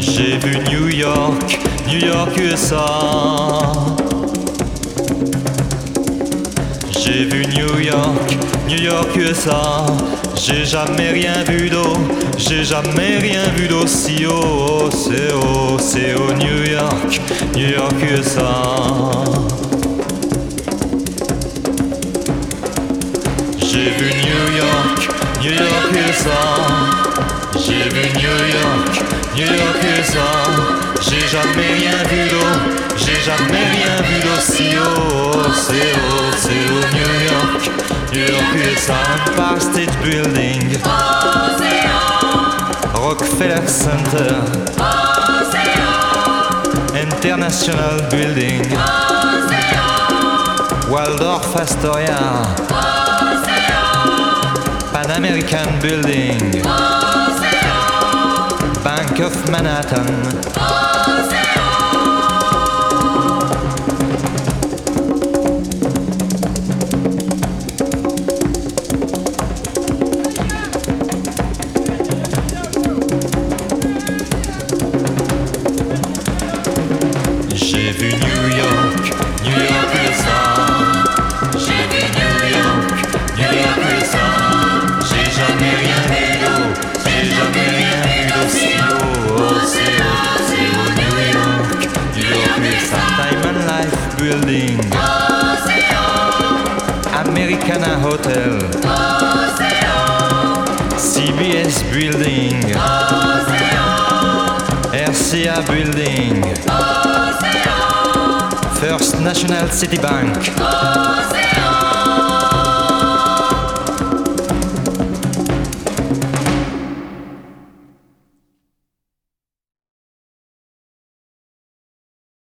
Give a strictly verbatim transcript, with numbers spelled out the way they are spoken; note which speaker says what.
Speaker 1: J'ai vu New York, New York U S A. J'ai vu New York, New York U S A. J'ai jamais rien vu d'eau, j'ai jamais rien vu d'aussi haut. C'est haut, c'est haut, New York, New York U S A. J'ai vu New York, New York U S A. J'ai vu New York, New York U S A. J'ai jamais rien vu d'eau, j'ai jamais rien vu d'aussi haut. C'est haut, c'est haut, New York, New York U S A. Empire State Building, Rockefeller Center, International Building, Waldorf Astoria, Pan American Building, Bank of Manhattan. J'ai vu New York, New York U S A. J'ai vu New York, New York U S A. J'ai jamais rien vu d'eau, j'ai jamais rien vu d'aussi haut. Oh, c'est haut, c'est haut, New York, New York U S A. Diamond Life Building, Americana Hotel, C B S Building, R C A Building, First National City Bank,